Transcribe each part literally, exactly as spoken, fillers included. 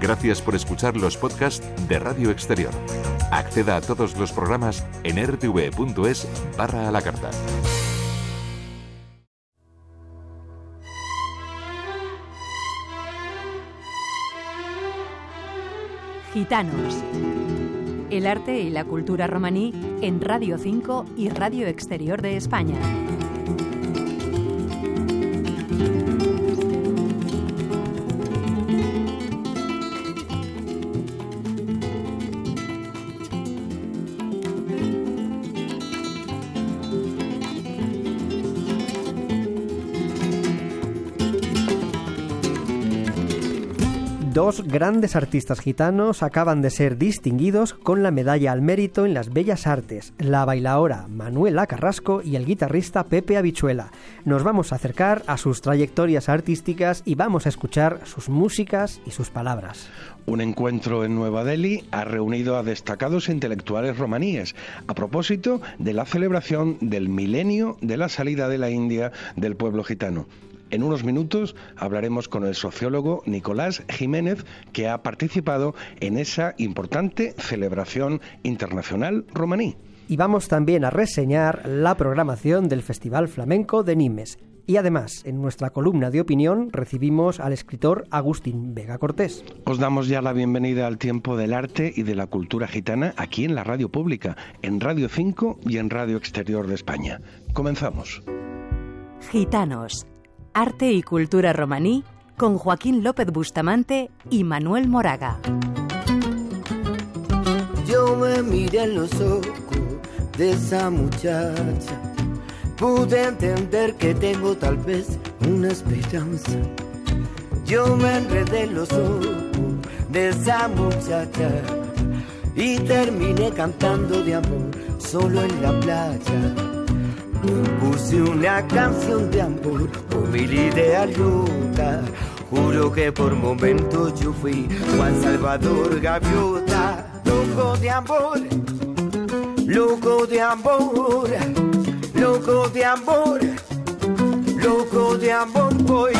Gracias por escuchar los podcasts de Radio Exterior. Acceda a todos los programas en r t v punto es barra a la carta. Gitanos. El arte y la cultura romaní en Radio cinco y Radio Exterior de España. Dos grandes artistas gitanos acaban de ser distinguidos con la medalla al mérito en las bellas artes, la bailaora Manuela Carrasco y el guitarrista Pepe Habichuela. Nos vamos a acercar a sus trayectorias artísticas y vamos a escuchar sus músicas y sus palabras. Un encuentro en Nueva Delhi ha reunido a destacados intelectuales romaníes a propósito de la celebración del milenio de la salida de la India del pueblo gitano. En unos minutos hablaremos con el sociólogo Nicolás Jiménez, que ha participado en esa importante celebración internacional romaní. Y vamos también a reseñar la programación del Festival Flamenco de Nimes. Y además, en nuestra columna de opinión recibimos al escritor Agustín Vega Cortés. Os damos ya la bienvenida al tiempo del arte y de la cultura gitana aquí en la radio pública, en Radio cinco y en Radio Exterior de España. Comenzamos. Gitanos. Arte y cultura romaní con Joaquín López Bustamante y Manuel Moraga. Yo me miré en los ojos de esa muchacha, pude entender que tengo tal vez una esperanza. Yo me enredé en los ojos de esa muchacha y terminé cantando de amor solo en la playa. Puse una canción de amor por mi idea loca. Juro que por momentos yo fui Juan Salvador Gaviota. Loco de amor, loco de amor, loco de amor, loco de amor voy.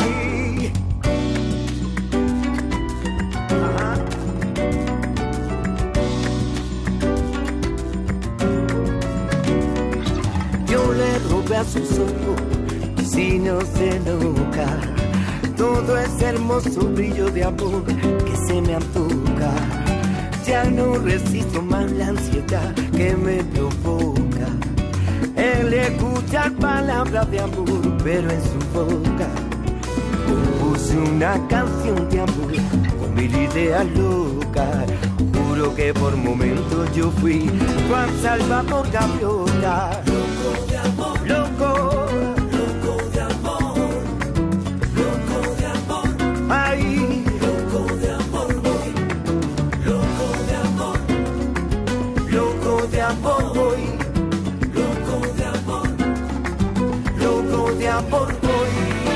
A sus ojos, si no se enoja, todo ese hermoso brillo de amor que se me antoja. Ya no resisto más la ansiedad que me provoca el escuchar palabras de amor, pero en su boca compuse una canción de amor con mil ideas locas. Juro que por momentos yo fui Juan Salvador Gaviota. Loco de amor, loco, loco de amor, loco de amor, ay, loco de amor voy, loco de amor, loco de amor voy, loco de amor, loco de amor voy.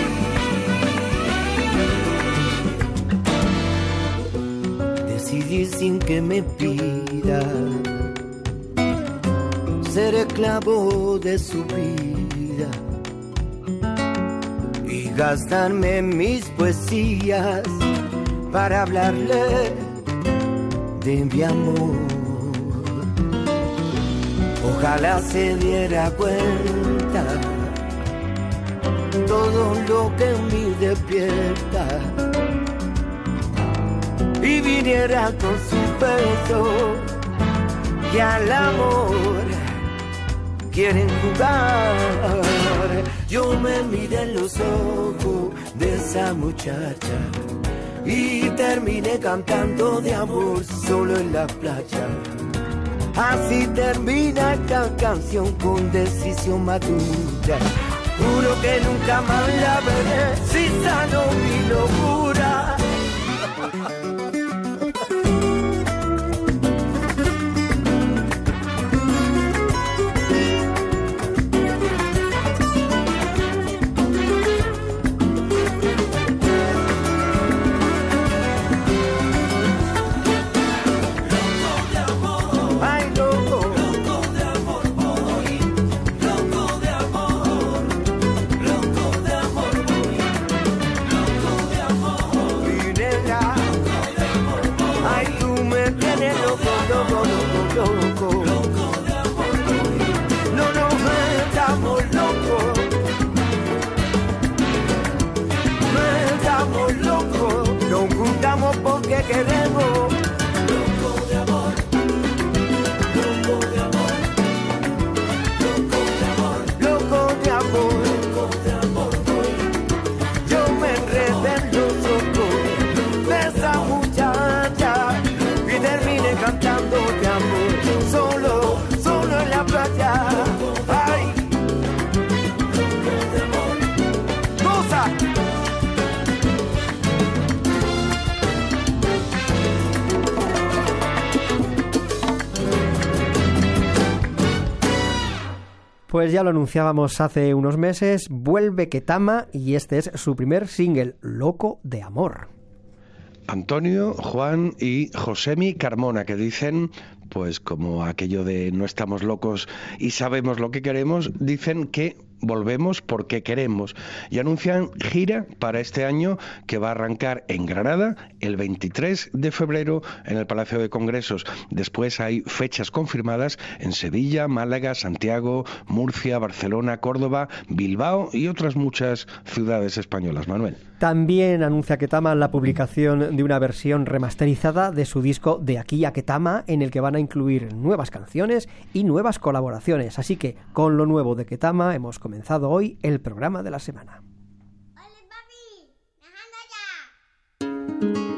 Decidí sin que me pida ser esclavo de su vida y gastarme mis poesías para hablarle de mi amor. Ojalá se diera cuenta todo lo que en mí despierta y viniera con su beso que al amor quieren jugar. Yo me miré en los ojos de esa muchacha y terminé cantando de amor solo en la playa. Así termina esta canción con decisión madura. Juro que nunca más la veré si sano mi locura. Loco de amor, queremos. Loco de amor, loco de amor, loco de amor, loco de amor, loco de amor voy. Yo me enredé en los ojos de esa muchacha y terminé cantando de amor, solo, solo en la playa. Ay, loco de amor, cosa. Pues ya lo anunciábamos hace unos meses, vuelve Ketama y este es su primer single, Loco de Amor. Antonio, Juan y Josemi Carmona, que dicen, pues como aquello de no estamos locos y sabemos lo que queremos, dicen que volvemos porque queremos y anuncian gira para este año que va a arrancar en Granada el veintitrés de febrero en el Palacio de Congresos. Después hay fechas confirmadas en Sevilla, Málaga, Santiago, Murcia, Barcelona, Córdoba, Bilbao y otras muchas ciudades españolas. Manuel. También anuncia Ketama la publicación de una versión remasterizada de su disco De aquí a Ketama, en el que van a incluir nuevas canciones y nuevas colaboraciones. Así que con lo nuevo de Ketama hemos comenzado hoy el programa de la semana. ¡Ole, papi! ¡Dejando ya!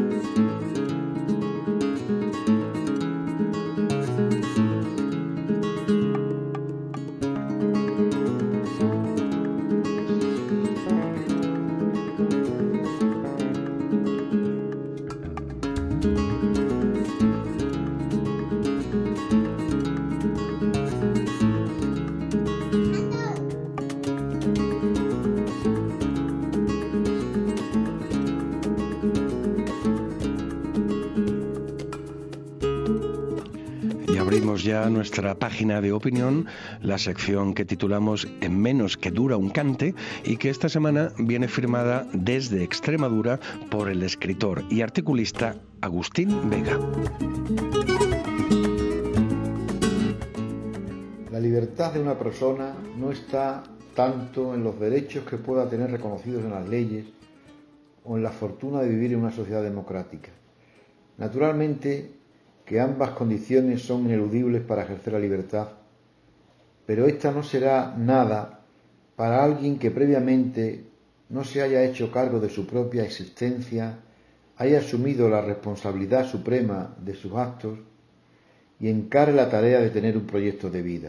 Abrimos ya nuestra página de opinión, la sección que titulamos En menos que dura un cante y que esta semana viene firmada desde Extremadura por el escritor y articulista Agustín Vega. La libertad de una persona no está tanto en los derechos que pueda tener reconocidos en las leyes o en la fortuna de vivir en una sociedad democrática. Naturalmente, que ambas condiciones son ineludibles para ejercer la libertad, pero esta no será nada para alguien que previamente no se haya hecho cargo de su propia existencia, haya asumido la responsabilidad suprema de sus actos y encare la tarea de tener un proyecto de vida.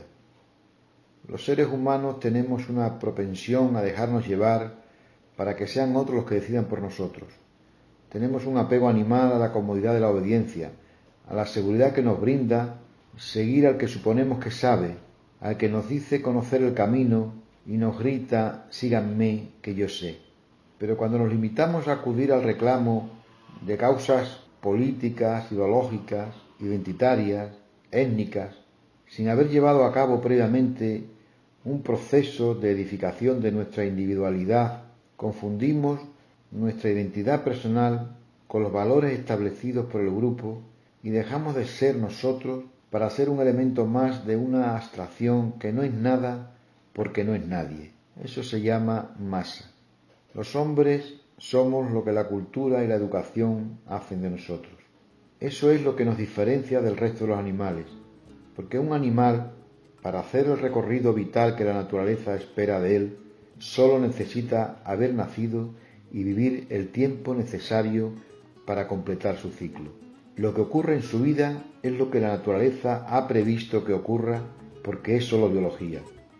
Los seres humanos tenemos una propensión a dejarnos llevar para que sean otros los que decidan por nosotros. Tenemos un apego animal a la comodidad de la obediencia, a la seguridad que nos brinda seguir al que suponemos que sabe, al que nos dice conocer el camino y nos grita síganme que yo sé. Pero cuando nos limitamos a acudir al reclamo de causas políticas, ideológicas, identitarias, étnicas, sin haber llevado a cabo previamente un proceso de edificación de nuestra individualidad, confundimos nuestra identidad personal con los valores establecidos por el grupo y dejamos de ser nosotros para ser un elemento más de una abstracción que no es nada porque no es nadie. Eso se llama masa. Los hombres somos lo que la cultura y la educación hacen de nosotros. Eso es lo que nos diferencia del resto de los animales, porque un animal, para hacer el recorrido vital que la naturaleza espera de él, solo necesita haber nacido y vivir el tiempo necesario para completar su ciclo. Lo que ocurre en su vida es lo que la naturaleza ha previsto que ocurra porque es solo biología.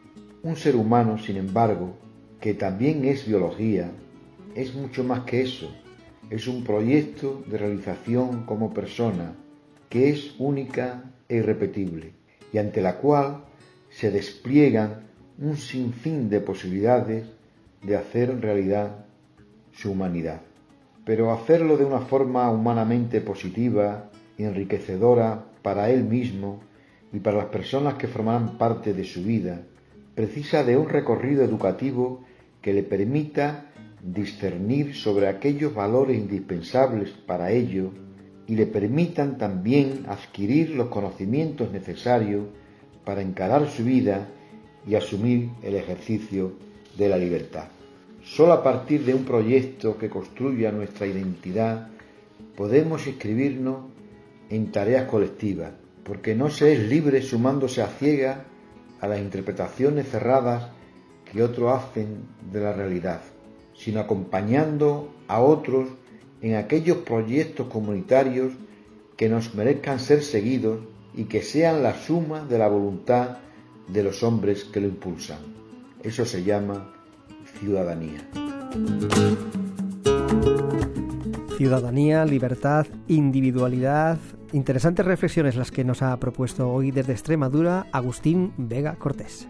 Un ser humano, sin embargo, que también es biología, es mucho más que eso. Es un proyecto de realización como persona que es única e irrepetible y ante la cual se despliegan un sinfín de posibilidades de hacer realidad su humanidad. Pero hacerlo de una forma humanamente positiva y enriquecedora para él mismo y para las personas que formarán parte de su vida, precisa de un recorrido educativo que le permita discernir sobre aquellos valores indispensables para ello y le permitan también adquirir los conocimientos necesarios para encarar su vida y asumir el ejercicio de la libertad. Solo a partir de un proyecto que construya nuestra identidad podemos inscribirnos en tareas colectivas, porque no se es libre sumándose a ciegas a las interpretaciones cerradas que otros hacen de la realidad, sino acompañando a otros en aquellos proyectos comunitarios que nos merezcan ser seguidos y que sean la suma de la voluntad de los hombres que lo impulsan. Eso se llama ciudadanía. Ciudadanía, libertad, individualidad. Interesantes reflexiones las que nos ha propuesto hoy desde Extremadura Agustín Vega Cortés.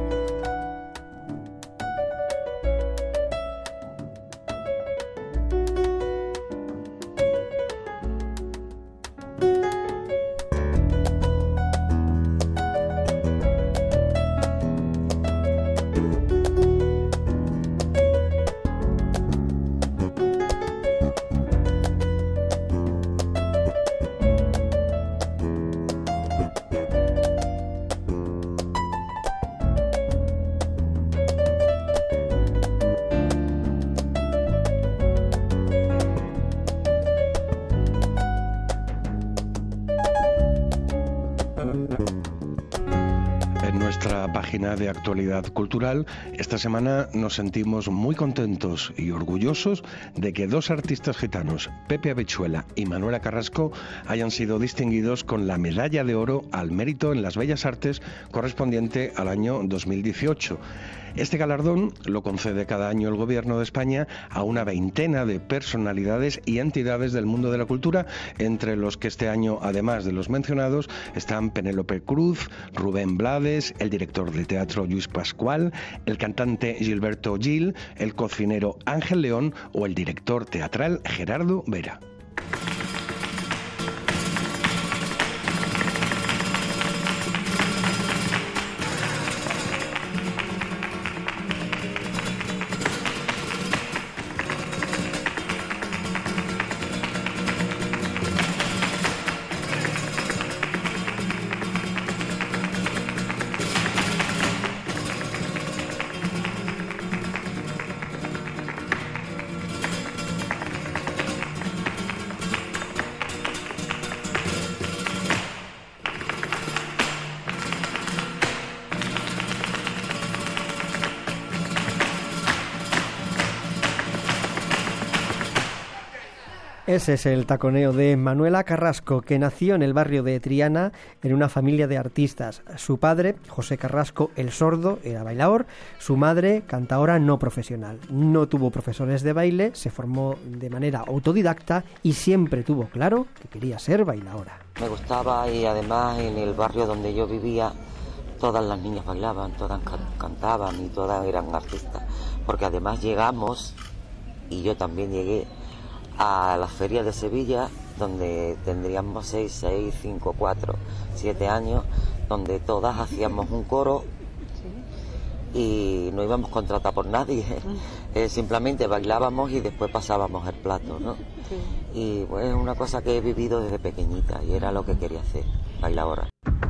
En nuestra página de actualidad cultural, esta semana nos sentimos muy contentos y orgullosos de que dos artistas gitanos, Pepe Habichuela y Manuela Carrasco, hayan sido distinguidos con la Medalla de Oro al Mérito en las Bellas Artes correspondiente al año dos mil dieciocho. Este galardón lo concede cada año el Gobierno de España a una veintena de personalidades y entidades del mundo de la cultura, entre los que este año, además de los mencionados, están Penélope Cruz, Rubén Blades, el director de teatro Lluís Pascual, el cantante Gilberto Gil, el cocinero Ángel León o el director teatral Gerardo Vera. Ese es el taconeo de Manuela Carrasco, que nació en el barrio de Triana en una familia de artistas. Su padre, José Carrasco el Sordo, era bailaor, su madre, cantaora no profesional. No tuvo profesores de baile, se formó de manera autodidacta y siempre tuvo claro que quería ser bailaora. Me gustaba, y además en el barrio donde yo vivía todas las niñas bailaban, todas can- cantaban y todas eran artistas, porque además llegamos, y yo también llegué, a la feria de Sevilla, donde tendríamos seis, seis, cinco, cuatro, siete años, donde todas hacíamos un coro y no íbamos contratados por nadie, eh, simplemente bailábamos y después pasábamos el plato, ¿no? Sí. Y pues es una cosa que he vivido desde pequeñita y era lo que quería hacer, bailaora.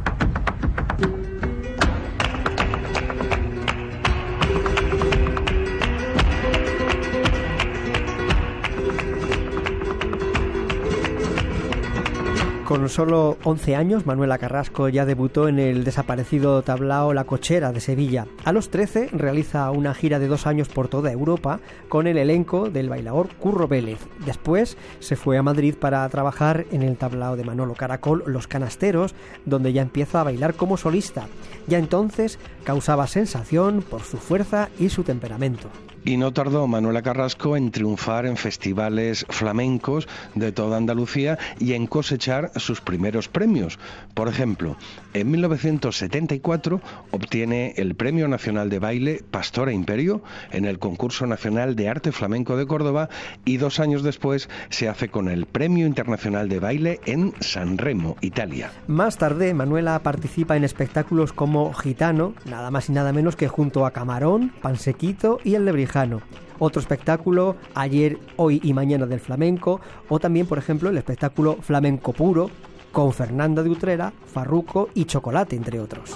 Con solo once años, Manuela Carrasco ya debutó en el desaparecido tablao La Cochera de Sevilla. A los trece realiza una gira de dos años por toda Europa con el elenco del bailaor Curro Vélez. Después se fue a Madrid para trabajar en el tablao de Manolo Caracol Los Canasteros, donde ya empieza a bailar como solista. Ya entonces causaba sensación por su fuerza y su temperamento. Y no tardó Manuela Carrasco en triunfar en festivales flamencos de toda Andalucía y en cosechar sus primeros premios. Por ejemplo, en mil novecientos setenta y cuatro obtiene el Premio Nacional de Baile Pastora Imperio en el Concurso Nacional de Arte Flamenco de Córdoba y dos años después se hace con el Premio Internacional de Baile en San Remo, Italia. Más tarde, Manuela participa en espectáculos como Gitano, nada más y nada menos que junto a Camarón, Pansequito y El Lebrijano. Otro espectáculo, Ayer, Hoy y Mañana del Flamenco, o también, por ejemplo, el espectáculo Flamenco Puro, con Fernanda de Utrera, Farruco y Chocolate, entre otros.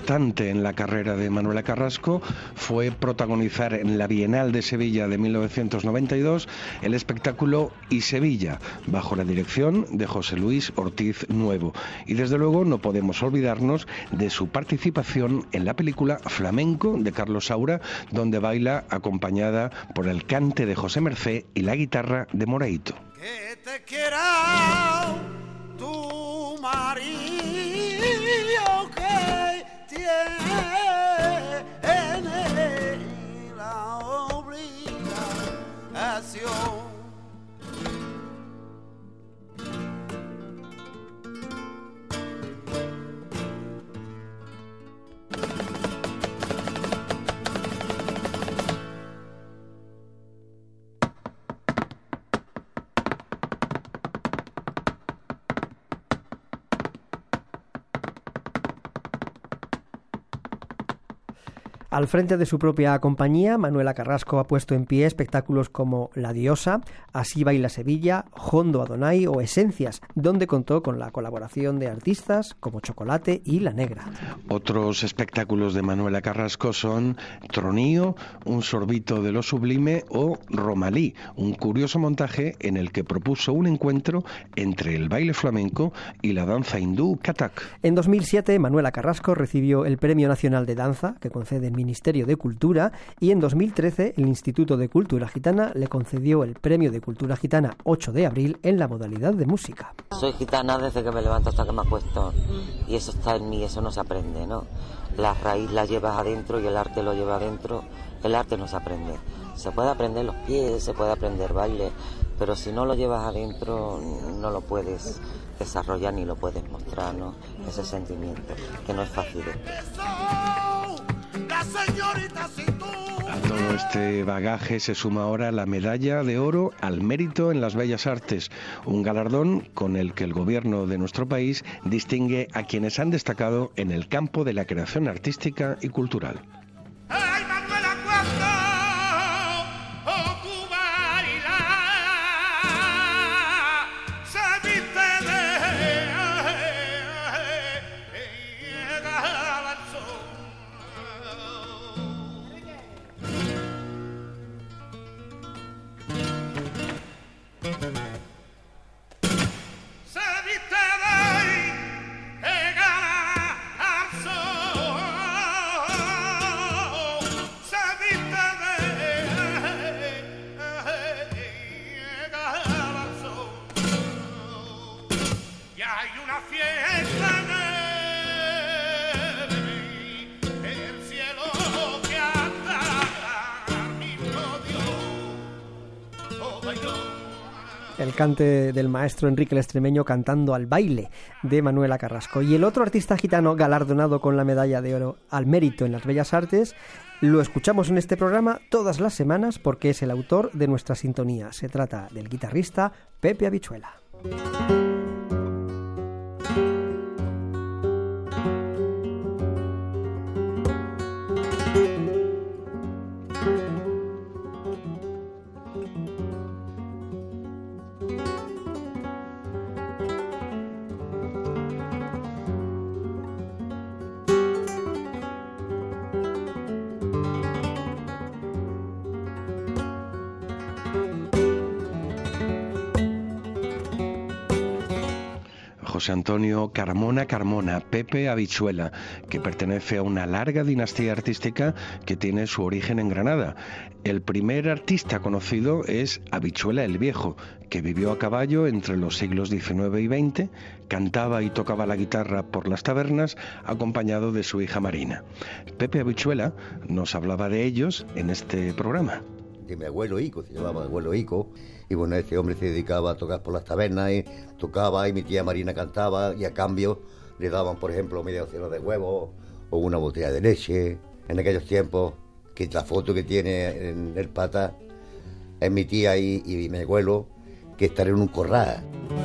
importante en la carrera de Manuela Carrasco fue protagonizar en la Bienal de Sevilla de mil novecientos noventa y dos el espectáculo Y Sevilla, bajo la dirección de José Luis Ortiz Nuevo. Y desde luego no podemos olvidarnos de su participación en la película Flamenco de Carlos Saura, donde baila acompañada por el cante de José Mercé y la guitarra de Moraito. Que te quiera tu marido que tiene la obligación. Al frente de su propia compañía, Manuela Carrasco ha puesto en pie espectáculos como La Diosa, Así baila Sevilla, Hondo Adonai o Esencias, donde contó con la colaboración de artistas como Chocolate y La Negra. Otros espectáculos de Manuela Carrasco son Tronío, Un sorbito de lo sublime o Romalí, un curioso montaje en el que propuso un encuentro entre el baile flamenco y la danza hindú Kathak. En dos mil siete, Manuela Carrasco recibió el Premio Nacional de Danza, que concede el Ministerio de Cultura, y en dos mil trece el Instituto de Cultura Gitana le concedió el Premio de Cultura Gitana ocho de abril en la modalidad de música. Soy gitana desde que me levanto hasta que me acuesto, y eso está en mí, eso no se aprende, ¿no? La raíz la llevas adentro y el arte lo lleva adentro. El arte no se aprende. Se puede aprender los pies, se puede aprender baile, pero si no lo llevas adentro no lo puedes desarrollar ni lo puedes mostrar, ¿no? Ese sentimiento, que no es fácil. A todo este bagaje se suma ahora la medalla de oro al mérito en las bellas artes, un galardón con el que el gobierno de nuestro país distingue a quienes han destacado en el campo de la creación artística y cultural. El cante del maestro Enrique el Extremeño cantando al baile de Manuela Carrasco. Y el otro artista gitano galardonado con la medalla de oro al mérito en las bellas artes lo escuchamos en este programa todas las semanas porque es el autor de nuestra sintonía. Se trata del guitarrista Pepe Habichuela. José Antonio Carmona Carmona, Pepe Habichuela, que pertenece a una larga dinastía artística que tiene su origen en Granada. El primer artista conocido es Habichuela el Viejo, que vivió a caballo entre los siglos diecinueve y veinte, cantaba y tocaba la guitarra por las tabernas, acompañado de su hija Marina. Pepe Habichuela nos hablaba de ellos en este programa. De mi abuelo Ico, se llamaba abuelo Ico, y bueno, ese hombre se dedicaba a tocar por las tabernas, y tocaba, y mi tía Marina cantaba, y a cambio le daban, por ejemplo, media docena de huevos, o una botella de leche. En aquellos tiempos, que la foto que tiene en el pata es mi tía y, y mi abuelo, que están en un corral.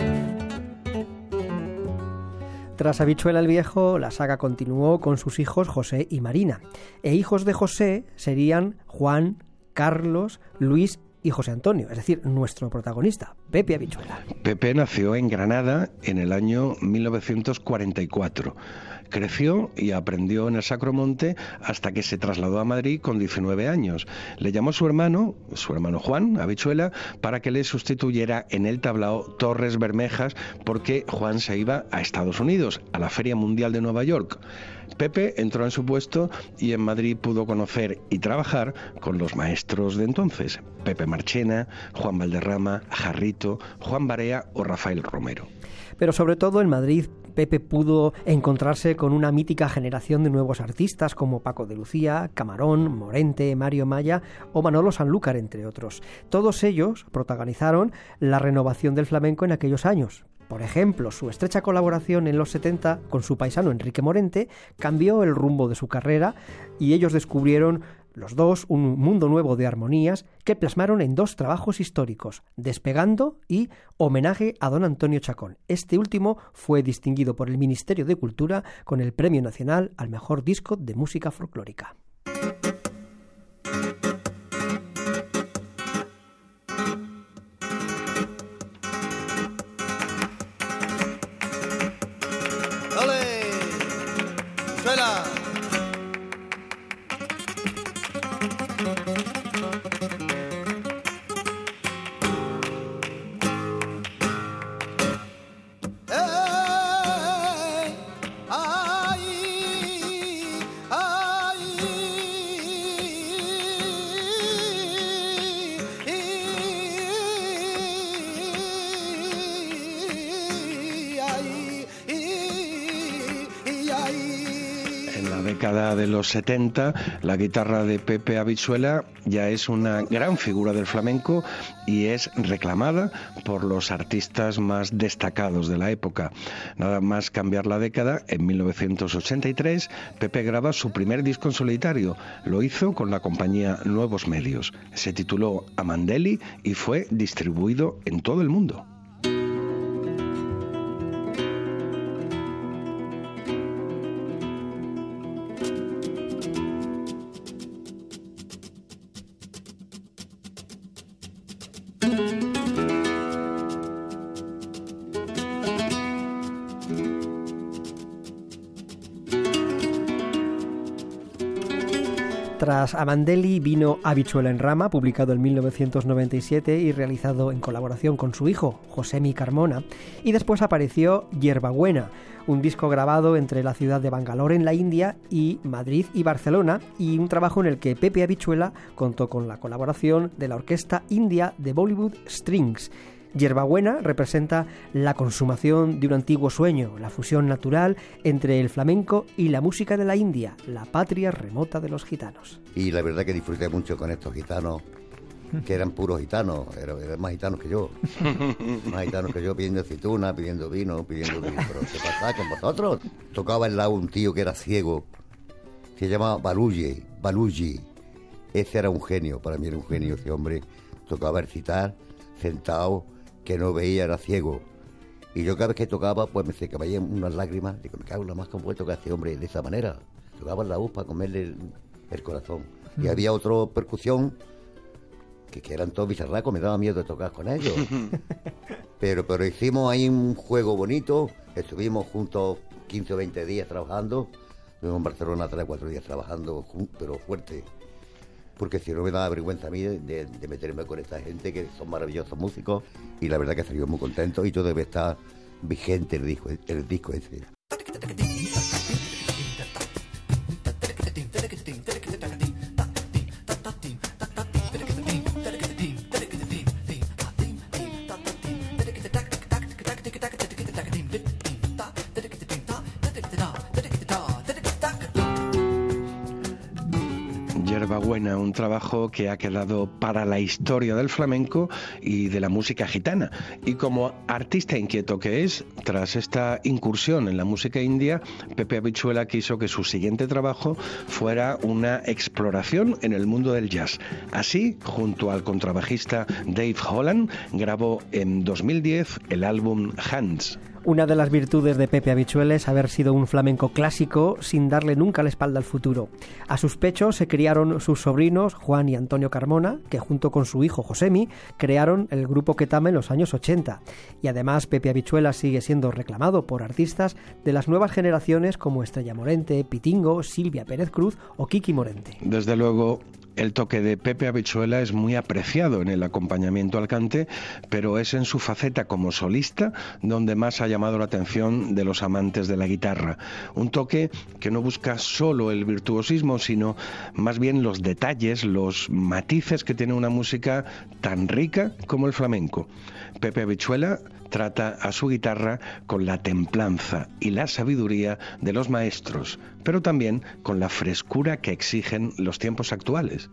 Tras Habichuela el Viejo, la saga continuó con sus hijos José y Marina, e hijos de José serían Juan, Carlos, Luis y José Antonio, es decir, nuestro protagonista, Pepe Habichuela. Pepe nació en Granada en el año mil novecientos cuarenta y cuatro. Creció y aprendió en el Sacromonte hasta que se trasladó a Madrid con diecinueve años. Le llamó a su hermano, su hermano Juan Habichuela, para que le sustituyera en el tablao Torres Bermejas, porque Juan se iba a Estados Unidos, a la Feria Mundial de Nueva York. Pepe entró en su puesto y en Madrid pudo conocer y trabajar con los maestros de entonces: Pepe Marchena, Juan Valderrama, Jarrito, Juan Barea o Rafael Romero. Pero sobre todo en Madrid, Pepe pudo encontrarse con una mítica generación de nuevos artistas como Paco de Lucía, Camarón, Morente, Mario Maya o Manolo Sanlúcar, entre otros. Todos ellos protagonizaron la renovación del flamenco en aquellos años. Por ejemplo, su estrecha colaboración en los setenta con su paisano Enrique Morente cambió el rumbo de su carrera y ellos descubrieron los dos un mundo nuevo de armonías que plasmaron en dos trabajos históricos, Despegando y Homenaje a don Antonio Chacón. Este último fue distinguido por el Ministerio de Cultura con el Premio Nacional al Mejor Disco de Música Folclórica. Década de los setenta, la guitarra de Pepe Habichuela ya es una gran figura del flamenco y es reclamada por los artistas más destacados de la época. Nada más cambiar la década, en mil novecientos ochenta y tres, Pepe graba su primer disco en solitario. Lo hizo con la compañía Nuevos Medios. Se tituló Amandeli y fue distribuido en todo el mundo. Tras Amandeli vino Habichuela en Rama, publicado en mil novecientos noventa y siete y realizado en colaboración con su hijo, Josemi Carmona, y después apareció Hierbabuena, un disco grabado entre la ciudad de Bangalore en la India y Madrid y Barcelona, y un trabajo en el que Pepe Habichuela contó con la colaboración de la Orquesta India de Bollywood Strings. Hierbabuena representa la consumación de un antiguo sueño, la fusión natural entre el flamenco y la música de la India, la patria remota de los gitanos. Y la verdad que disfruté mucho con estos gitanos, que eran puros gitanos, eran, eran más gitanos que yo, más gitanos que yo pidiendo aceituna, pidiendo vino, pidiendo vino. Pero ¿qué pasa con vosotros? Tocaba al lado un tío que era ciego, se llamaba Baluji, Baluji. Ese era un genio, para mí era un genio ese hombre. Tocaba recitar, sentado, que no veía, era ciego. Y yo cada vez que tocaba, pues me se caían unas lágrimas. Digo, me cago en la más, ¿cómo puede tocar este hombre de esa manera? Tocaba la voz para comerle el, el corazón. Y había otra percusión, que, que eran todos bizarracos, me daba miedo de tocar con ellos. pero, pero hicimos ahí un juego bonito, estuvimos juntos quince o veinte días trabajando. Estuvimos en Barcelona tres o cuatro días trabajando, pero fuerte. Porque si no me daba vergüenza a mí de, de, de meterme con esta gente que son maravillosos músicos, y la verdad que salió muy contento y todo debe estar vigente el disco, el disco ese. Hierbabuena, un trabajo que ha quedado para la historia del flamenco y de la música gitana. Y como artista inquieto que es, tras esta incursión en la música india, Pepe Habichuela quiso que su siguiente trabajo fuera una exploración en el mundo del jazz. Así, junto al contrabajista Dave Holland, grabó en dos mil diez el álbum Hands. Una de las virtudes de Pepe Habichuela es haber sido un flamenco clásico sin darle nunca la espalda al futuro. A sus pechos se criaron sus sobrinos Juan y Antonio Carmona, que junto con su hijo Josemi crearon el grupo Ketama en los años ochenta. Y además Pepe Habichuela sigue siendo reclamado por artistas de las nuevas generaciones como Estrella Morente, Pitingo, Silvia Pérez Cruz o Kiki Morente. Desde luego, el toque de Pepe Habichuela es muy apreciado en el acompañamiento al cante, pero es en su faceta como solista donde más ha llamado la atención de los amantes de la guitarra. Un toque que no busca solo el virtuosismo, sino más bien los detalles, los matices que tiene una música tan rica como el flamenco. Pepe Habichuela trata a su guitarra con la templanza y la sabiduría de los maestros, pero también con la frescura que exigen los tiempos actuales.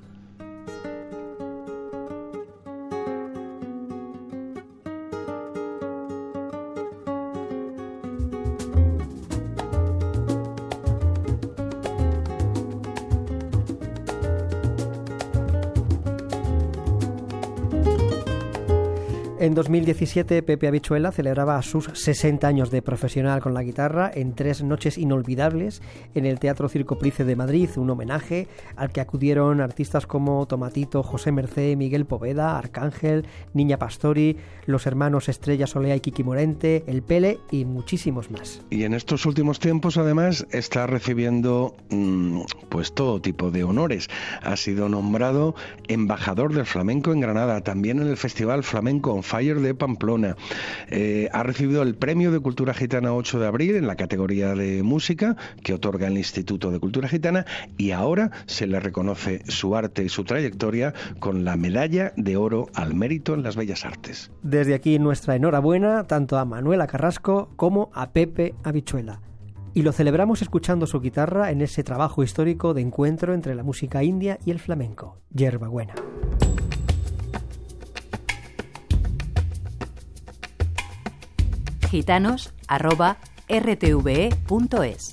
En dos mil diecisiete, Pepe Habichuela celebraba sus sesenta años de profesional con la guitarra en tres noches inolvidables en el Teatro Circo Price de Madrid, un homenaje al que acudieron artistas como Tomatito, José Mercé, Miguel Poveda, Arcángel, Niña Pastori, los hermanos Estrella Solea y Kiki Morente, El Pele y muchísimos más. Y en estos últimos tiempos, además, está recibiendo mmm, pues todo tipo de honores. Ha sido nombrado embajador del flamenco en Granada, también en el Festival Flamenco on Fire de Pamplona. Eh, ha recibido el Premio de Cultura Gitana ocho de abril en la categoría de música que otorga el Instituto de Cultura Gitana, y ahora se le reconoce su arte y su trayectoria con la Medalla de Oro al Mérito en las Bellas Artes. Desde aquí nuestra enhorabuena tanto a Manuela Carrasco como a Pepe Habichuela. Y lo celebramos escuchando su guitarra en ese trabajo histórico de encuentro entre la música india y el flamenco. Yerba Buena. gitanos arroba r t v e punto es.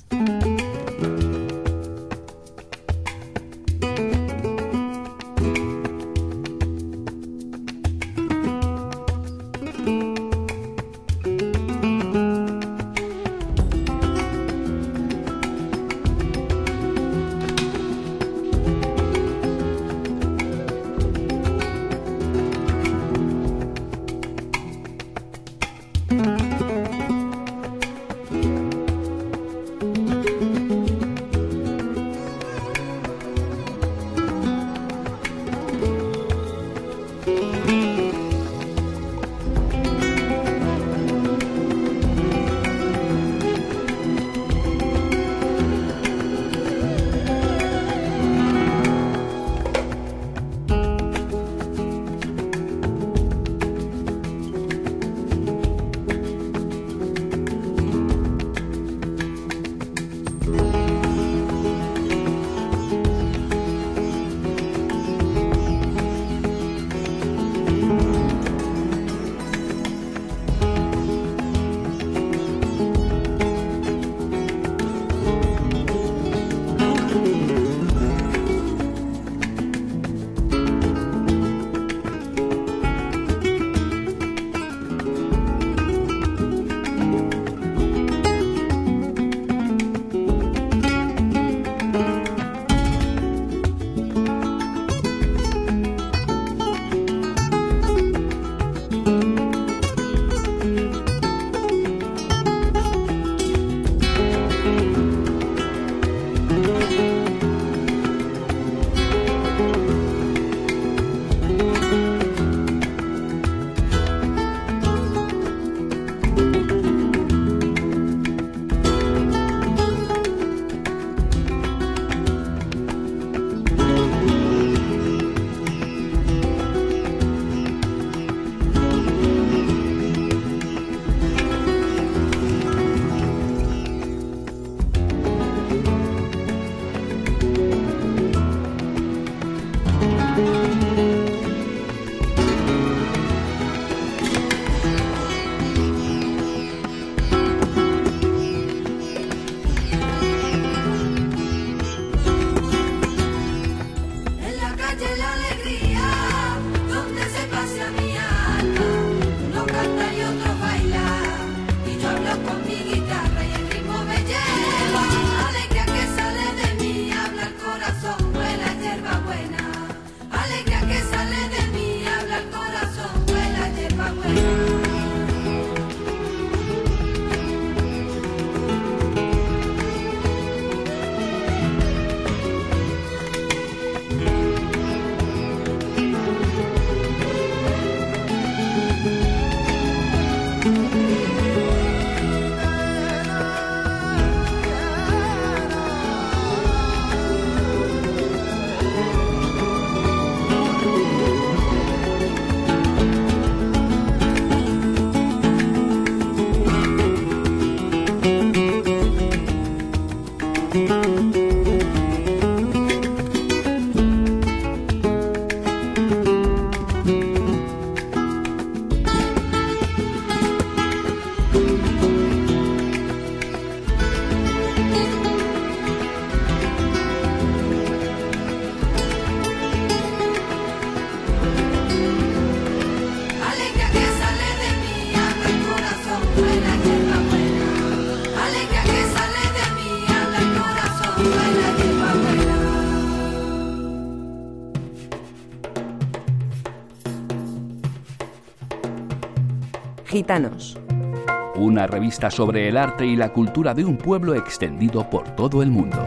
Gitanos. Una revista sobre el arte y la cultura de un pueblo extendido por todo el mundo.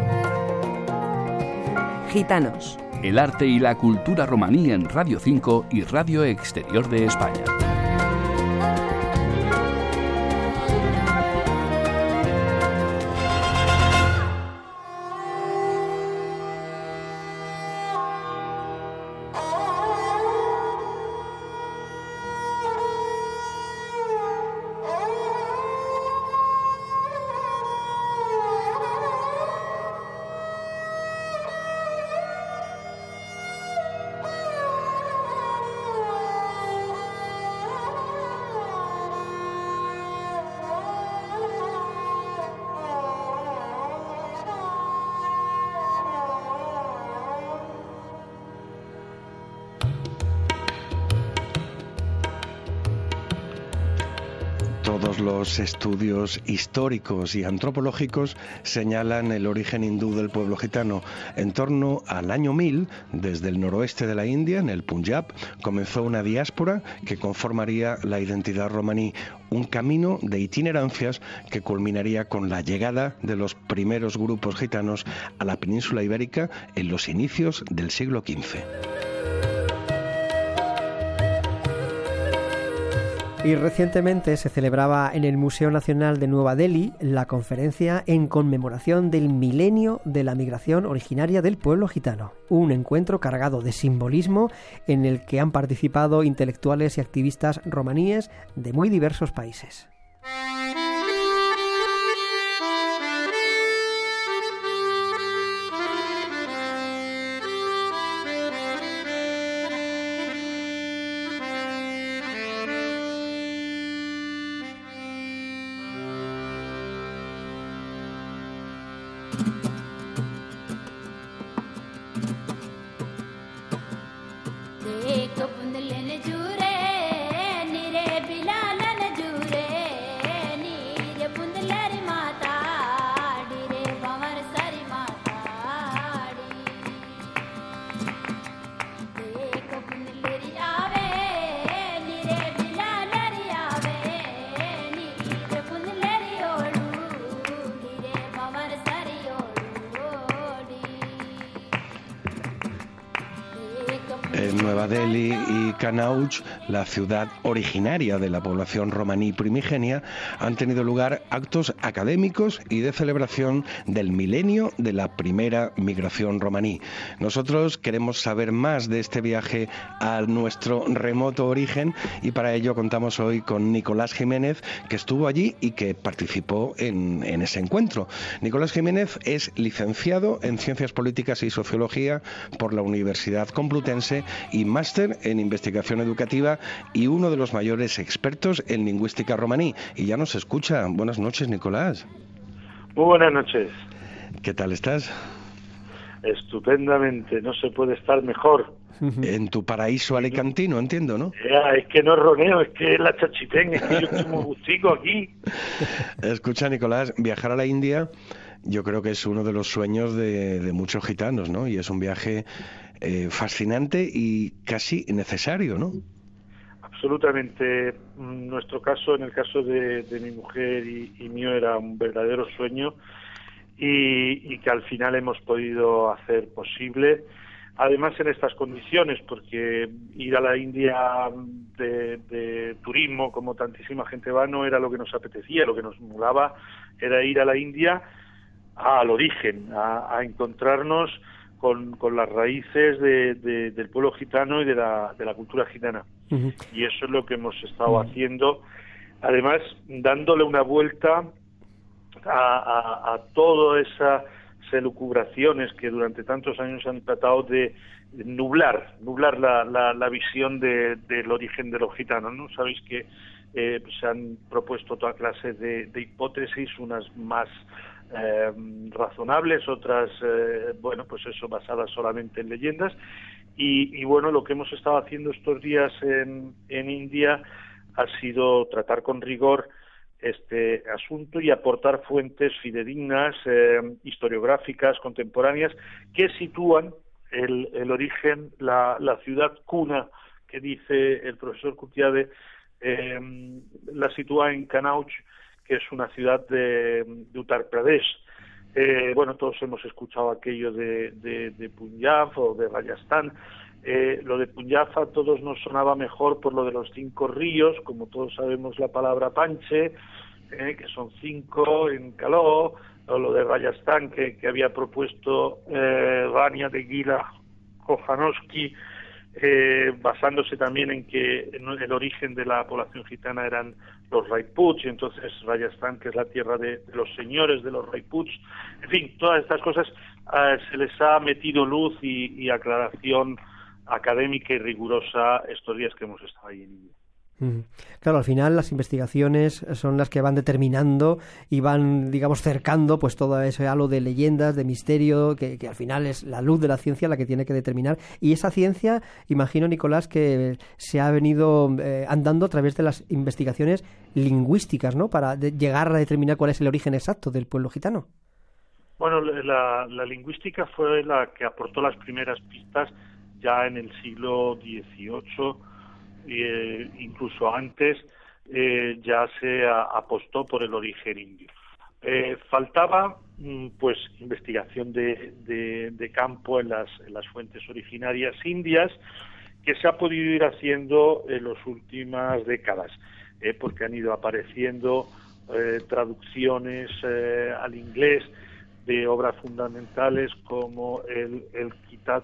Gitanos. El arte y la cultura romaní en Radio cinco y Radio Exterior de España. Todos los estudios históricos y antropológicos señalan el origen hindú del pueblo gitano. En torno al año mil, desde el noroeste de la India, en el Punjab, comenzó una diáspora que conformaría la identidad romaní, un camino de itinerancias que culminaría con la llegada de los primeros grupos gitanos a la península ibérica en los inicios del siglo quince. Y recientemente se celebraba en el Museo Nacional de Nueva Delhi la conferencia en conmemoración del milenio de la migración originaria del pueblo gitano. Un encuentro cargado de simbolismo en el que han participado intelectuales y activistas romaníes de muy diversos países. En Nueva Delhi y Kannauj, la ciudad originaria de la población romaní primigenia, han tenido lugar actos académicos y de celebración del milenio de la primera migración romaní. Nosotros queremos saber más de este viaje a nuestro remoto origen y para ello contamos hoy con Nicolás Jiménez, que estuvo allí y que participó en, en ese encuentro. Nicolás Jiménez es licenciado en Ciencias Políticas y Sociología por la Universidad Complutense y máster en Investigación Educativa y uno de los mayores expertos en lingüística romaní. Y ya nos escucha. Buenas noches, Nicolás. Muy buenas noches. ¿Qué tal estás? Estupendamente, no se puede estar mejor. En tu paraíso alicantino, entiendo, ¿no? Ya, es que no es roneo, es que es la chachitén, es que yo estoy muy gustico aquí. Escucha, Nicolás, viajar a la India yo creo que es uno de los sueños de, de muchos gitanos, ¿no? Y es un viaje eh, fascinante y casi necesario, ¿no? Absolutamente. Nuestro caso, en el caso de, de mi mujer y, y mío, era un verdadero sueño y, y que al final hemos podido hacer posible. Además, en estas condiciones, porque ir a la India de, de turismo, como tantísima gente va, no era lo que nos apetecía. Lo que nos molaba era ir a la India al origen, a, a encontrarnos con, con las raíces de, de, del pueblo gitano y de la, de la cultura gitana. Uh-huh. Y eso es lo que hemos estado uh-huh. haciendo. Además, dándole una vuelta a, a, a toda esa elucubraciones que durante tantos años han tratado de nublar, nublar la, la, la visión de, del origen de los gitanos, ¿no? Sabéis que eh, se han propuesto toda clase de, de hipótesis, unas más eh, razonables, otras, eh, bueno, pues eso, basadas solamente en leyendas. Y, y bueno, lo que hemos estado haciendo estos días en, en India ha sido tratar con rigor este asunto y aportar fuentes fidedignas, eh, historiográficas, contemporáneas, que sitúan el, el origen, la, la ciudad cuna, que dice el profesor Cutiade, eh, la sitúa en Kanauj, que es una ciudad de, de Uttar Pradesh. Eh, bueno, todos hemos escuchado aquello de, de, de Punjab o de Rajasthan. Eh, lo de Punjab a todos nos sonaba mejor por lo de los cinco ríos, como todos sabemos la palabra Panche, eh, que son cinco en Caló, o lo de Rajasthan que, que había propuesto eh, Rania de Gila Kojanowski, eh, basándose también en que el origen de la población gitana eran los Rajputs, y entonces Rajasthan, que es la tierra de, de los señores de los Rajputs. En fin, todas estas cosas eh, se les ha metido luz y, y aclaración académica y rigurosa estos días que hemos estado ahí en India. Claro, al final las investigaciones son las que van determinando y van, digamos, cercando pues todo ese halo de leyendas, de misterio, que, que al final es la luz de la ciencia la que tiene que determinar. Y esa ciencia, imagino, Nicolás, que se ha venido eh, andando a través de las investigaciones lingüísticas, ¿no? Para de, llegar a determinar cuál es el origen exacto del pueblo gitano. Bueno, la, la lingüística fue la que aportó las primeras pistas ya en el siglo dieciocho. Eh, incluso antes eh, ya se a, apostó por el origen indio. Eh, faltaba mm, pues investigación de, de, de campo en las, en las fuentes originarias indias, que se ha podido ir haciendo en las últimas décadas, eh, porque han ido apareciendo eh, traducciones eh, al inglés de obras fundamentales como el, el Kitab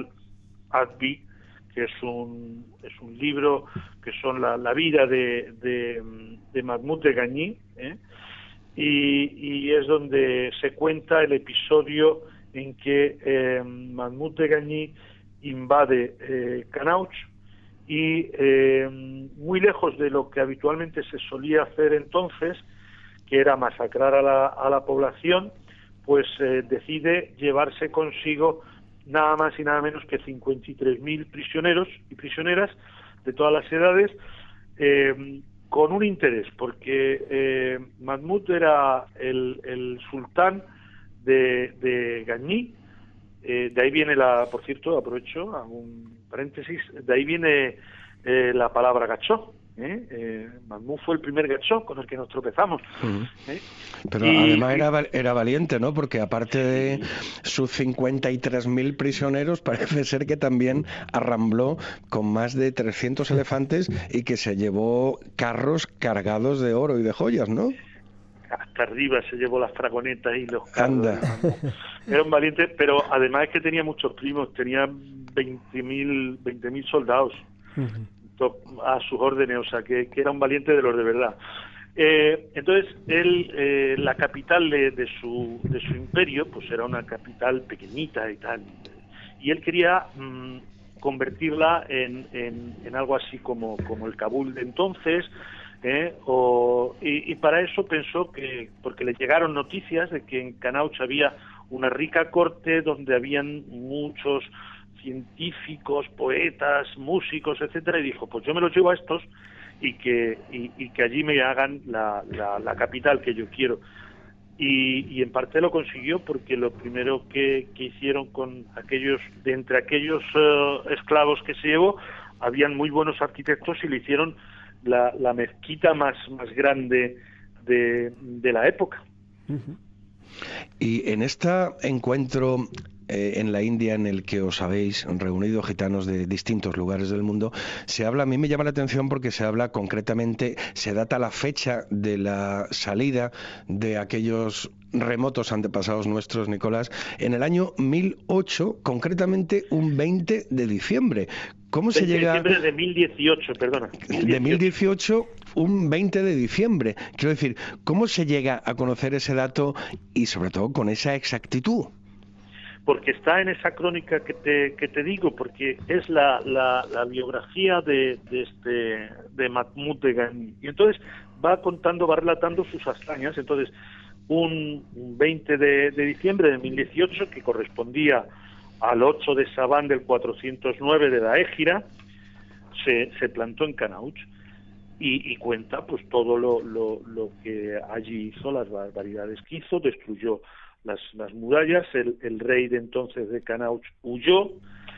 al-Adbi, que es un es un libro que son la, la vida de, de, de Mahmud de Ghazni, ¿eh? y, y es donde se cuenta el episodio en que eh, Mahmud de Ghazni invade eh, Kanauj y eh, muy lejos de lo que habitualmente se solía hacer entonces, que era masacrar a la, a la población, pues eh, decide llevarse consigo nada más y nada menos que cincuenta y tres mil prisioneros y prisioneras de todas las edades, eh, con un interés, porque eh, Mahmud era el, el sultán de, de Ghazni, eh, de ahí viene la, por cierto, aprovecho, hago un paréntesis, de ahí viene eh, la palabra gachó. ¿Eh? Eh, Mahmud fue el primer gachó con el que nos tropezamos. Uh-huh. ¿eh? Pero y, además era, era valiente, ¿no? Porque aparte de sus cincuenta y tres mil prisioneros, parece ser que también arrambló con más de trescientos elefantes y que se llevó carros cargados de oro y de joyas, ¿no? Hasta arriba se llevó las fragonetas y los carros. Anda. Era un valiente, pero además es que tenía muchos primos, tenía veinte mil soldados. Uh-huh. A sus órdenes, o sea, que, que era un valiente de los de verdad. Eh, entonces, él, eh, la capital de, de, su, de su imperio, pues era una capital pequeñita y tal, y él quería mmm, convertirla en, en, en algo así como, como el Kabul de entonces, eh, o, y, y para eso pensó que, porque le llegaron noticias de que en Kanauj había una rica corte donde habían muchos científicos, poetas, músicos, etcétera, y dijo, pues yo me los llevo a estos y que y, y que allí me hagan la, la, la capital que yo quiero. Y, y en parte lo consiguió, porque lo primero que, que hicieron con aquellos, de entre aquellos uh, esclavos que se llevó, habían muy buenos arquitectos y le hicieron la, la mezquita más, más grande de, de la época. Uh-huh. Y en este encuentro Eh, en la India, en el que os habéis reunido gitanos de distintos lugares del mundo, se habla, a mí me llama la atención porque se habla concretamente, se data la fecha de la salida de aquellos remotos antepasados nuestros, Nicolás, en el año mil ocho, concretamente un veinte de diciembre. ¿Cómo se llega? De diciembre de mil dieciocho, perdona. mil dieciocho. De mil dieciocho, un veinte de diciembre. Quiero decir, ¿cómo se llega a conocer ese dato y sobre todo con esa exactitud? Porque está en esa crónica que te, que te digo, porque es la, la, la biografía de, de este de Mahmoud de Ghani. Y entonces va contando, va relatando sus hazañas. Entonces, un, un veinte de, de diciembre de mil dieciocho, que correspondía al ocho de Sabán del cuatrocientos nueve de la Égira, se, se plantó en Canauch. Y, y cuenta pues todo lo, lo, lo que allí hizo, las barbaridades que hizo, destruyó Las, las murallas, el, el rey de entonces de Canauch huyó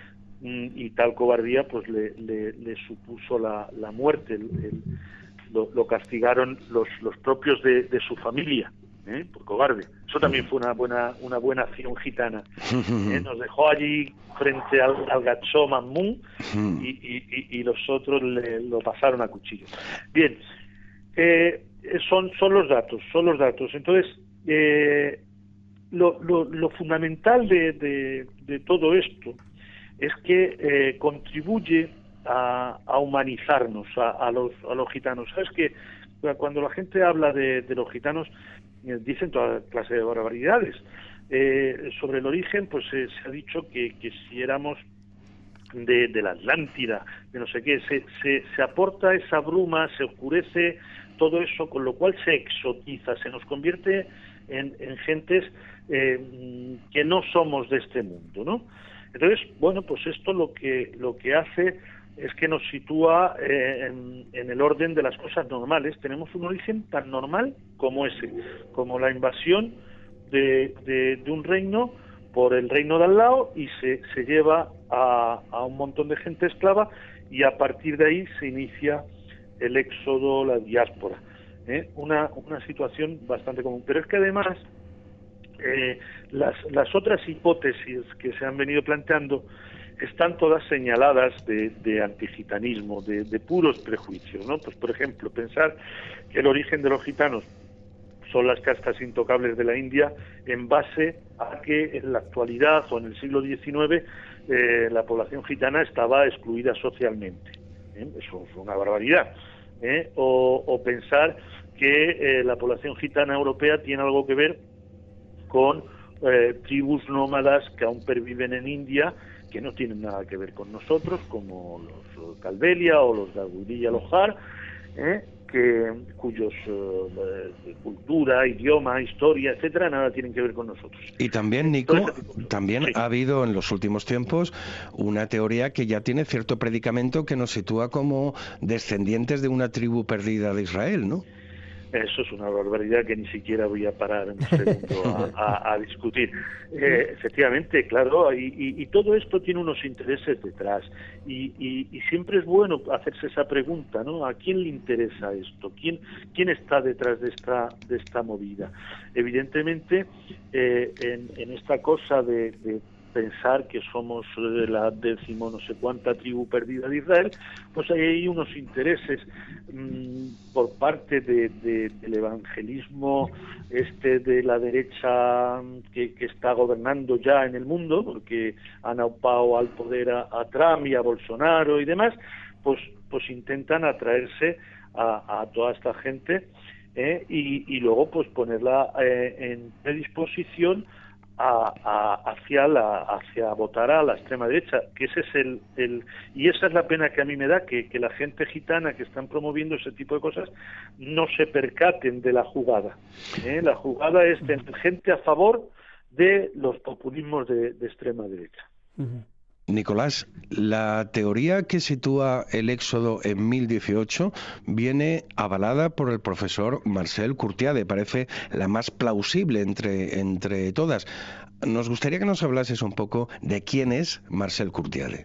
y tal cobardía pues le, le, le supuso la, la muerte, el, el, lo, lo castigaron los, los propios de, de su familia, ¿eh? Por cobarde. Eso también fue una buena una buena acción gitana. ¿eh? Nos dejó allí frente al, al Gachó Mamún y, y, y, y los otros le, lo pasaron a cuchillo. Bien, eh, son, son los datos, son los datos. Entonces, eh, Lo, lo, lo fundamental de, de, de todo esto es que eh, contribuye a, a humanizarnos a, a, los, a los gitanos. Sabes que cuando la gente habla de, de los gitanos eh, dicen toda clase de barbaridades. Eh, sobre el origen, pues eh, se ha dicho que, que si éramos de, de la Atlántida, de no sé qué, se, se, se aporta esa bruma, se oscurece todo eso, con lo cual se exotiza, se nos convierte en, en gentes eh, que no somos de este mundo, ¿no? Entonces, bueno, pues esto lo que lo que hace es que nos sitúa eh, en, en el orden de las cosas normales. Tenemos un origen tan normal como ese, como la invasión de, de, de un reino por el reino de al lado y se, se lleva a, a un montón de gente esclava y a partir de ahí se inicia el éxodo, la diáspora. ¿eh? Una, una situación bastante común. Pero es que además eh, las, las otras hipótesis que se han venido planteando están todas señaladas de, de antigitanismo, de, de puros prejuicios, ¿no? Pues por ejemplo, pensar que el origen de los gitanos son las castas intocables de la India en base a que en la actualidad o en el siglo diecinueve eh, la población gitana estaba excluida socialmente. ¿eh? Eso es una barbaridad. ¿eh? O, o pensar que eh, la población gitana europea tiene algo que ver con eh, tribus nómadas que aún perviven en India, que no tienen nada que ver con nosotros, como los Calbelia o los Dagudiya Lojar, ¿eh? que cuyos eh, cultura, idioma, historia, etcétera, nada tienen que ver con nosotros. Y también, Nico, también sí. ha habido en los últimos tiempos una teoría que ya tiene cierto predicamento que nos sitúa como descendientes de una tribu perdida de Israel, ¿no? Eso es una barbaridad que ni siquiera voy a parar un segundo a, a, a discutir. Eh, efectivamente, claro, y, y, y todo esto tiene unos intereses detrás. Y, y, y siempre es bueno hacerse esa pregunta, ¿no? ¿A quién le interesa esto? ¿Quién, quién está detrás de esta, de esta movida? Evidentemente, eh, en, en esta cosa de... de pensar que somos de la décimo no sé cuánta tribu perdida de Israel, pues hay unos intereses mmm, por parte de, de, del evangelismo este de la derecha que, que está gobernando ya en el mundo, porque han aupado al poder a, a Trump y a Bolsonaro y demás, pues, pues intentan atraerse a, a toda esta gente eh, y, y luego pues ponerla eh, en predisposición A, a, hacia la hacia votar a la extrema derecha, que ese es el, el y esa es la pena que a mí me da, que, que la gente gitana que están promoviendo ese tipo de cosas no se percaten de la jugada. ¿eh? La jugada es de gente a favor de los populismos de, de extrema derecha. Uh-huh. Nicolás, la teoría que sitúa el éxodo en mil dieciocho viene avalada por el profesor Marcel Courtiade, parece la más plausible entre, entre todas. Nos gustaría que nos hablases un poco de quién es Marcel Courtiade.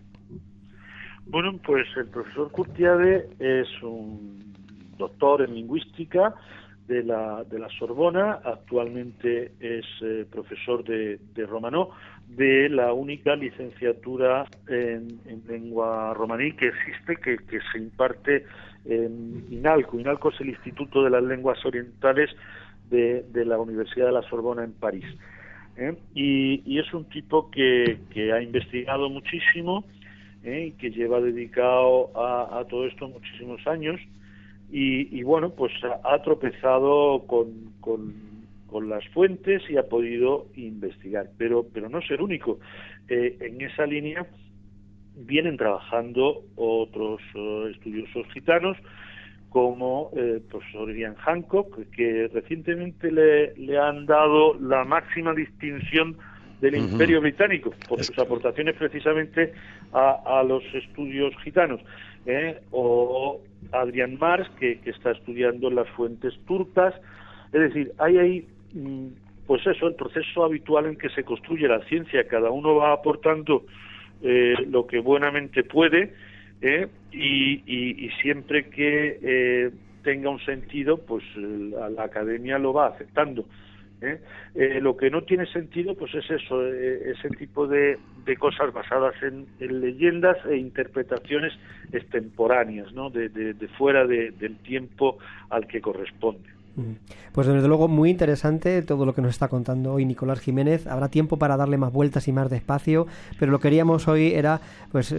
Bueno, pues el profesor Courtiade es un doctor en lingüística de la, de la Sorbona, actualmente es eh, profesor de, de romanó, de la única licenciatura en, en lengua romaní que existe, que, que se imparte en INALCO. INALCO es el Instituto de las Lenguas Orientales de, de la Universidad de la Sorbona en París. ¿eh? Y, y es un tipo que, que ha investigado muchísimo, ¿eh? y que lleva dedicado a, a todo esto muchísimos años, y, y bueno, pues ha, ha tropezado con, con, con las fuentes y ha podido investigar, pero, pero no es el único. Eh, en esa línea vienen trabajando otros uh, estudiosos gitanos, como eh, el profesor Ian Hancock, que recientemente le, le han dado la máxima distinción del uh-huh. Imperio Británico por sus aportaciones precisamente a, a los estudios gitanos, ¿eh? o Adrian Marsh, que, que está estudiando las fuentes turcas. Es decir, hay ahí, pues eso, el proceso habitual en que se construye la ciencia. Cada uno va aportando eh, lo que buenamente puede, ¿eh? y, y, y siempre que eh, tenga un sentido, pues la, la academia lo va aceptando. ¿eh? Eh, lo que no tiene sentido, pues es eso, eh, ese tipo de, de cosas basadas en, en leyendas e interpretaciones extemporáneas, ¿no? de, de, de fuera de, del tiempo al que corresponde. Pues desde luego muy interesante todo lo que nos está contando hoy Nicolás Jiménez. Habrá tiempo para darle más vueltas y más despacio, pero lo que queríamos hoy era, pues,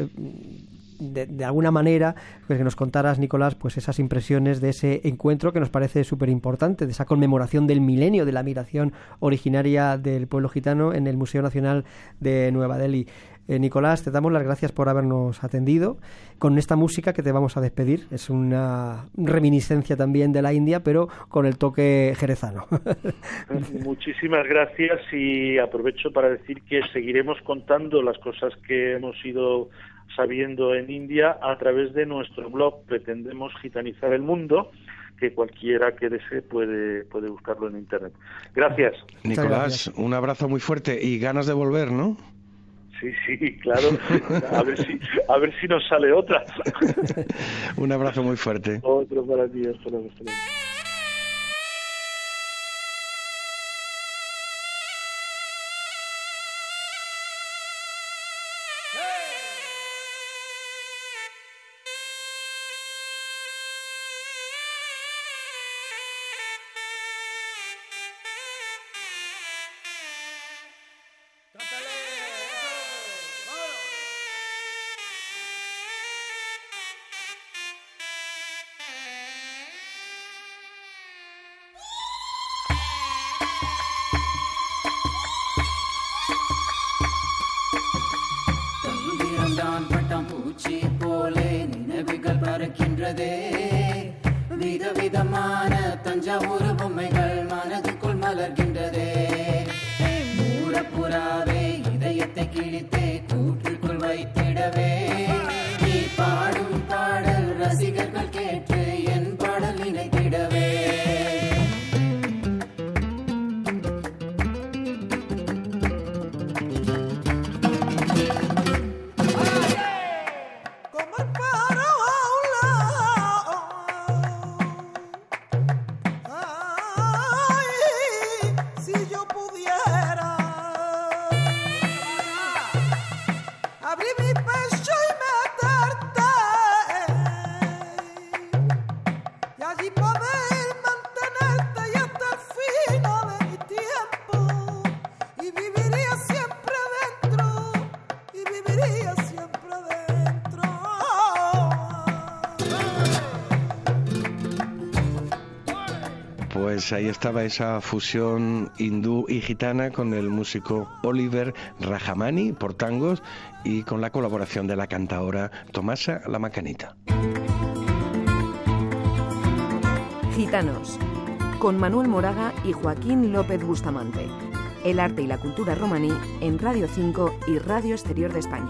de, de alguna manera, pues, que nos contaras, Nicolás, pues esas impresiones de ese encuentro que nos parece súper importante, de esa conmemoración del milenio de la migración originaria del pueblo gitano en el Museo Nacional de Nueva Delhi. Eh, Nicolás, te damos las gracias por habernos atendido con esta música que te vamos a despedir. Es una reminiscencia también de la India, pero con el toque jerezano. Muchísimas gracias, y aprovecho para decir que seguiremos contando las cosas que hemos ido sabiendo en India a través de nuestro blog. Pretendemos gitanizar el mundo, que cualquiera que desee puede, puede buscarlo en internet. Gracias. Nicolás, gracias. Un abrazo muy fuerte y ganas de volver, ¿no? Sí, sí, claro. A ver si, a ver si nos sale otra. Un abrazo muy fuerte. Otro para ti, hasta luego. Hasta luego. விதவிதமான தஞ்சாவூர் பொம்மைகள் மனதுக்குள் மலர்கின்றதே. மூலப்புறாவே இதயத்தை கிழித்தே கூற்றுக்குள் வைத்திடவே. நீ பாடும் பாடல் ரசிகர்கள் கேட்டு என் பாடல் நினைத்திடவே. Pues ahí estaba esa fusión hindú y gitana con el músico Oliver Rajamani por tangos y con la colaboración de la cantaora Tomasa La Macanita. Gitanos, con Manuel Moraga y Joaquín López Bustamante. El arte y la cultura romaní en Radio cinco y Radio Exterior de España.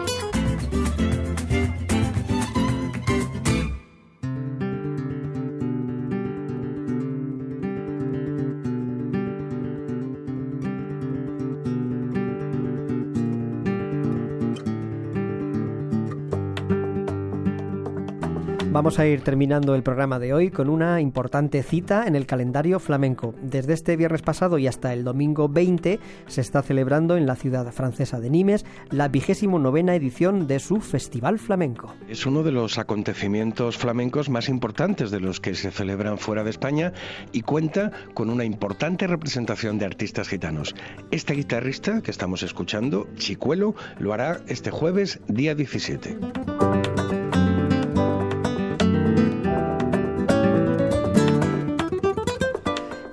Vamos a ir terminando el programa de hoy con una importante cita en el calendario flamenco. Desde este viernes pasado y hasta el domingo veinte se está celebrando en la ciudad francesa de Nimes la vigésimo novena edición de su Festival Flamenco. Es uno de los acontecimientos flamencos más importantes de los que se celebran fuera de España y cuenta con una importante representación de artistas gitanos. Este guitarrista que estamos escuchando, Chicuelo, lo hará este jueves, día diecisiete.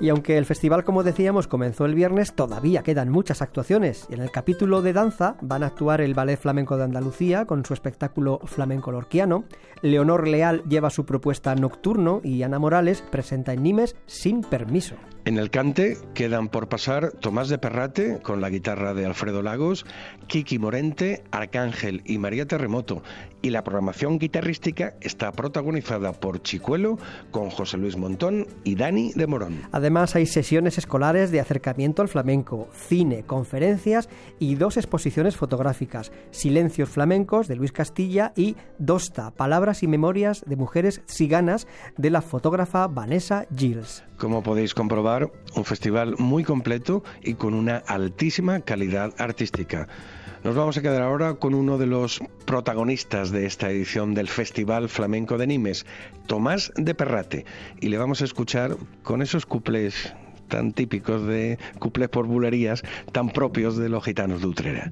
Y aunque el festival, como decíamos, comenzó el viernes, todavía quedan muchas actuaciones. Y en el capítulo de danza van a actuar el Ballet Flamenco de Andalucía con su espectáculo Flamenco Lorquiano, Leonor Leal lleva su propuesta Nocturno y Ana Morales presenta en Nimes Sin Permiso. En el cante quedan por pasar Tomás de Perrate con la guitarra de Alfredo Lagos, Kiki Morente, Arcángel y María Terremoto. Y la programación guitarrística está protagonizada por Chicuelo con José Luis Montón y Dani de Morón. Además hay sesiones escolares de acercamiento al flamenco, cine, conferencias y dos exposiciones fotográficas, Silencios flamencos de Luis Castilla y Dosta, Palabras y Memorias de Mujeres Ciganas de la fotógrafa Vanessa Giles. Como podéis comprobar, un festival muy completo y con una altísima calidad artística. Nos vamos a quedar ahora con uno de los protagonistas de esta edición del Festival Flamenco de Nimes, Tomás de Perrate, y le vamos a escuchar con esos cuplés tan típicos de cuplés por bulerías, tan propios de los gitanos de Utrera.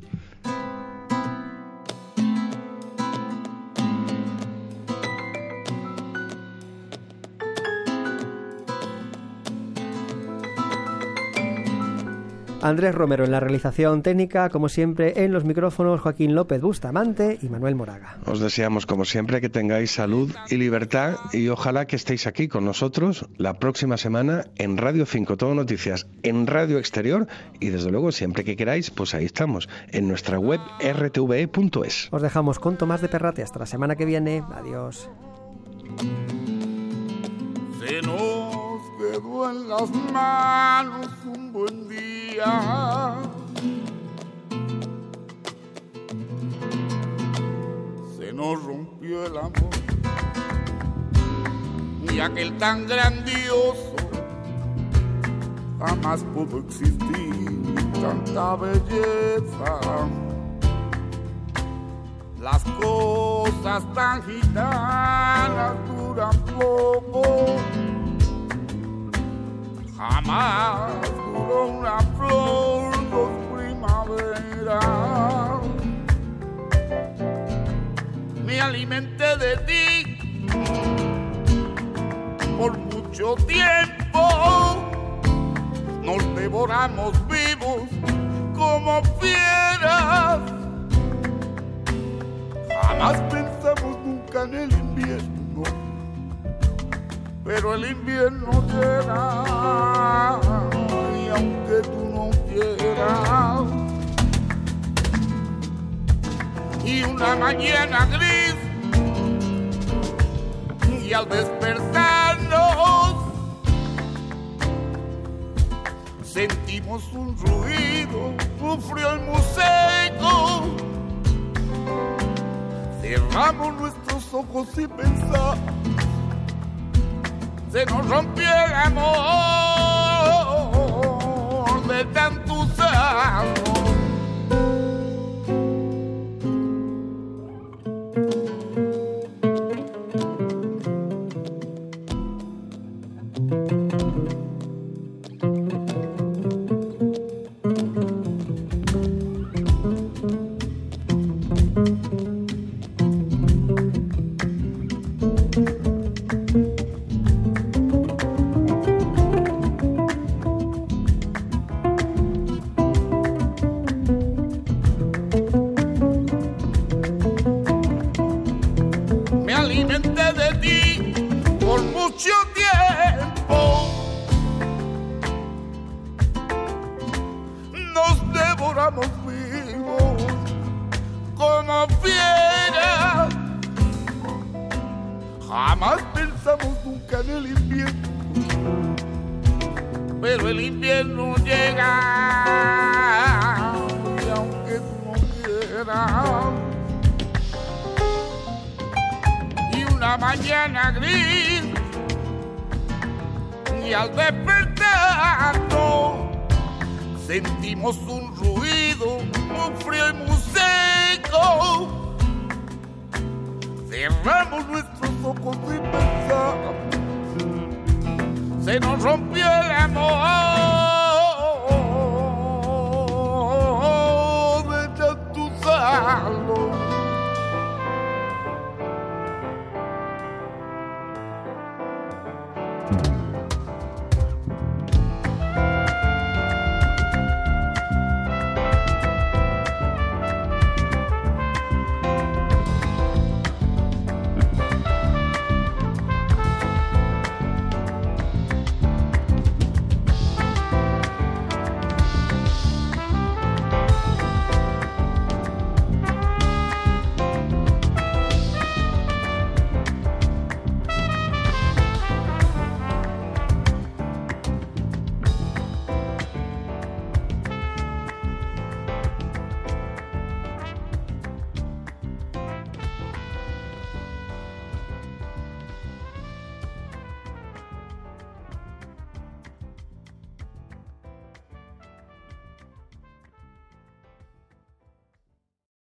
Andrés Romero en la realización técnica, como siempre en los micrófonos Joaquín López Bustamante y Manuel Moraga. Os deseamos como siempre que tengáis salud y libertad y ojalá que estéis aquí con nosotros la próxima semana en Radio cinco Todo Noticias, en Radio Exterior y desde luego siempre que queráis, pues ahí estamos, en nuestra web r t v e punto es. Os dejamos con Tomás de Perrate hasta la semana que viene. Adiós. Se nos quedó en las manos un buen día. Se nos rompió el amor y aquel tan grandioso jamás pudo existir tanta belleza. Las cosas tan gitanas duran poco. Jamás duró una flor dos primaveras. Me alimenté de ti por mucho tiempo. Nos devoramos vivos como fieras. Jamás pensamos nunca en el invierno, pero el invierno llega y aunque tú no quieras, y una mañana gris y al despertarnos sentimos un ruido, un frío y muy seco. Cerramos nuestros ojos y pensamos, se nos rompió el amor de tantos años. Jamás pensamos nunca en el invierno, pero el invierno llega y aunque tú no quieras, y una mañana gris y al despertarnos sentimos un ruido muy frío y muy seco. Cerramos nuestros ojos y pensamos, se nos rompió el amor